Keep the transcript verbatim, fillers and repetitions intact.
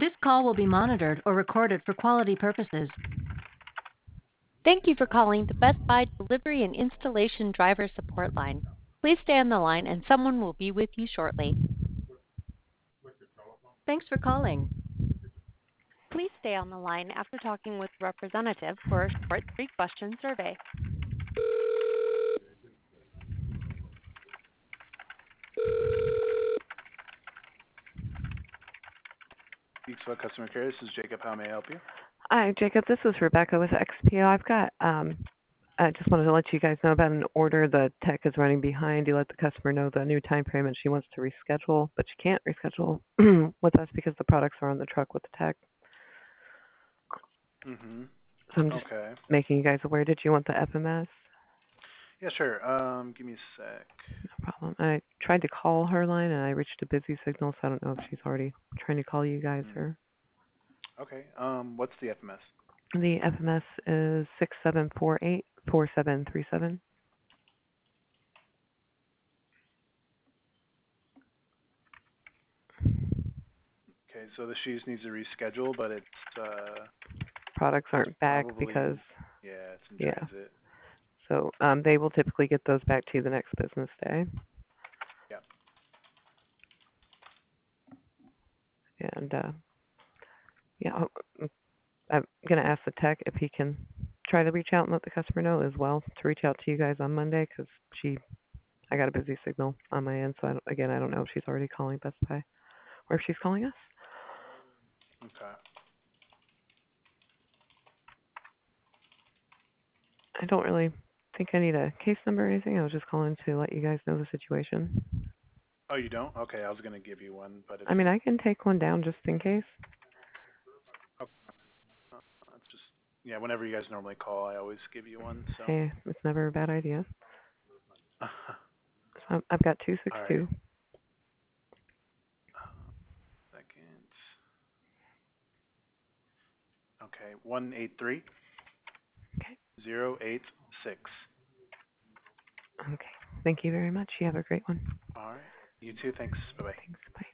This call will be monitored or recorded for quality purposes. Thank you for calling the Best Buy Delivery and Installation Driver Support Line. Please stay on the line and someone will be with you shortly. Thanks for calling. Please stay on the line after talking with a representative for a short three-question survey. Beatsville Customer Care, this is Jacob. How may I help you? Hi, Jacob. This is Rebecca with X P O. I've got, um, I just wanted to let you guys know about an order. The tech is running behind. You let the customer know the new time frame and she wants to reschedule, but she can't reschedule with us because the products are on the truck with the tech. Mm-hmm. So I'm just Okay. making you guys aware. Did you want the F M S? Yeah, sure. Um, give me a sec. No problem. I tried to call her line and I reached a busy signal, so I don't know if she's already trying to call you guys Mm. or. Okay. Um, what's the F M S? The F M S is six seven four eight four seven three seven. Okay, so the shoes needs to reschedule, but it's uh Products aren't back probably because, yeah, it's in yeah. transit. So um, they will typically get those back to you the next business day. Yeah. And uh, yeah, I'll- I'm going to ask the tech if he can try to reach out and let the customer know as well to reach out to you guys on Monday because she, I got a busy signal on my end. So I don't, again, I don't know if she's already calling Best Buy or if she's calling us. Okay. I don't really think I need a case number or anything. I was just calling to let you guys know the situation. Oh, you don't? Okay, I was gonna give you one, but if I mean, I can take one down just in case. okay. Uh, it's just yeah, whenever you guys normally call, I always give you one. So. Hey, it's never a bad idea. So I've got two six All right. two. Uh, second. Okay, one eight three Okay. zero eight six. Okay. Thank you very much. You have a great one. All right. You too. Thanks. Bye bye. Thanks. Bye.